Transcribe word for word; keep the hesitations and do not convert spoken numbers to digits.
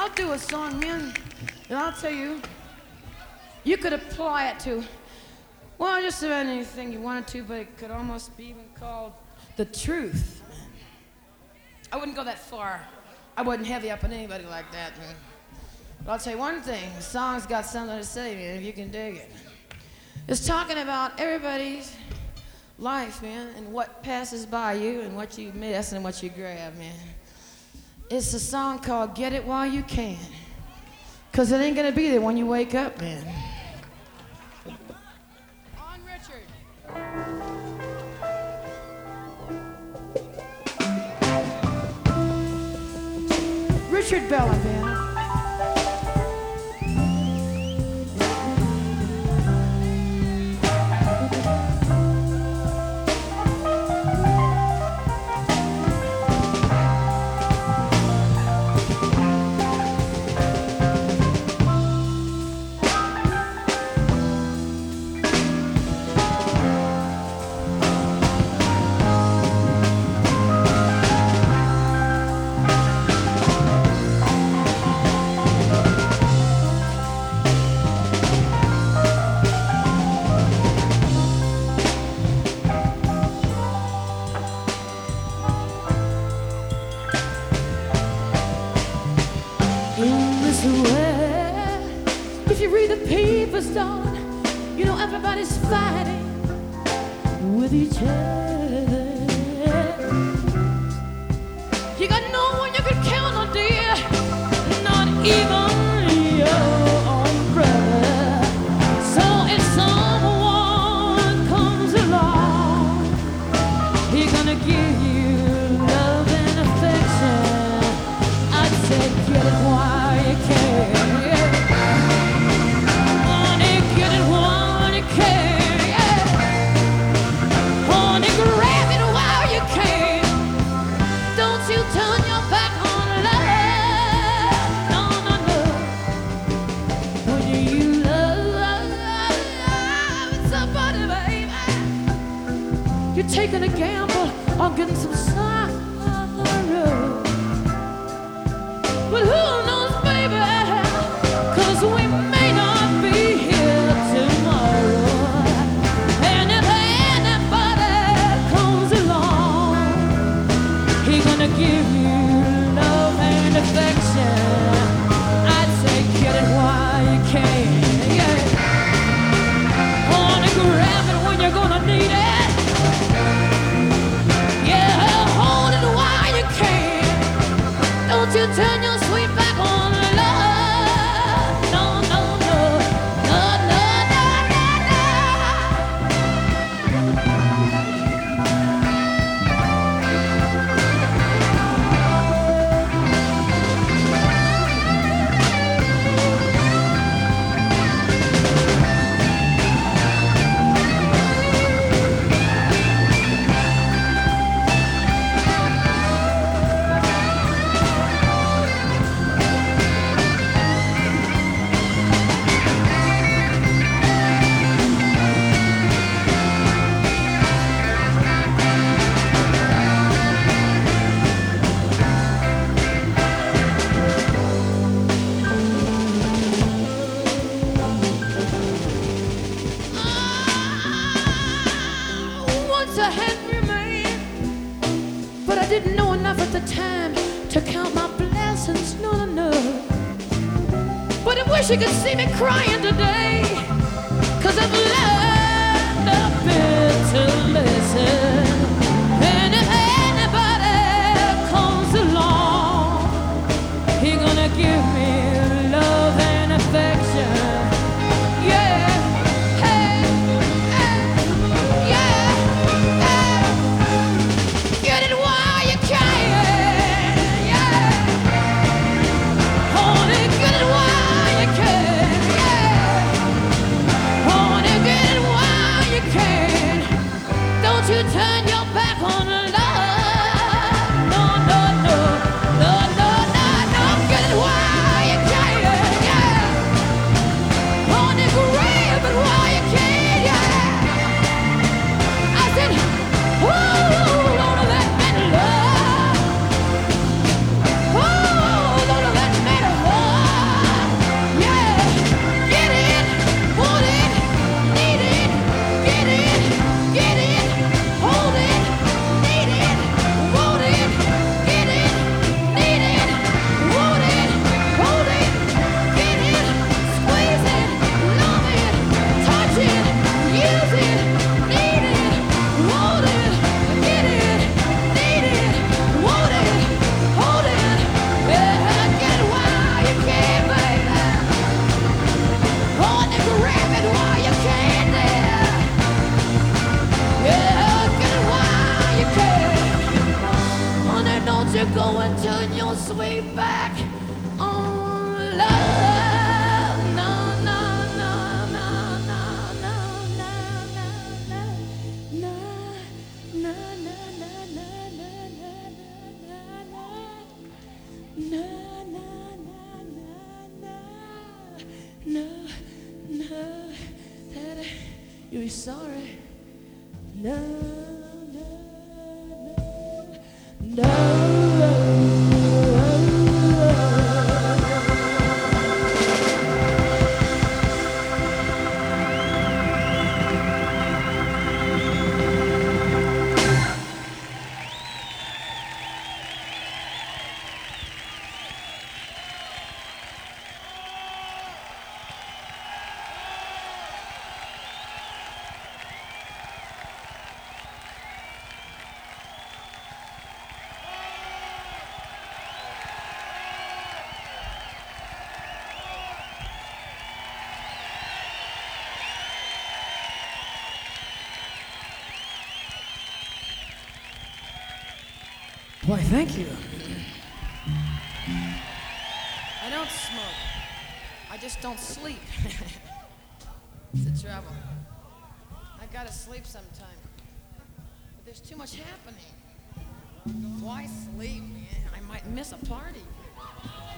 I'll do a song, man, and I'll tell you, you could apply it to, well, just about anything you wanted to, but it could almost be even called the truth. I wouldn't go that far. I wouldn't heavy up on anybody like that, man. But I'll tell you one thing, the song's got something to say, man, if you can dig it. It's talking about everybody's life, man, and what passes by you and what you miss and what you grab, man. It's a song called Get It While You Can. Because it ain't going to be there when you wake up, man. On Richard. Richard Bella, man. If you read the papers, darling, you know everybody's fighting with each other. You got no one you can count on, dear, not even your own brother. So if someone comes along, he's gonna give you love and affection. I'd say get it while you can. You're taking a gamble on getting some sorrow. But who knows, baby, 'cause we may not be here tomorrow. And if anybody comes along, he's gonna give you love and affection. I'd say get it while you can, yeah. Wanna grab it when you're gonna need it. Don't you turn your sweet back on love. No, no, no, no, no, a Henry man, but I didn't know enough at the time to count my blessings, no, no, no. But I wish you could see me crying today, 'cause I've learned a bit to listen. And if anybody comes along, he's gonna give me love and affection. To turn you'll be sorry. No, no, no, no. Why, thank you. I don't smoke. I just don't sleep. It's the trouble. I gotta sleep sometime. But there's too much happening. Why sleep, man? I might miss a party.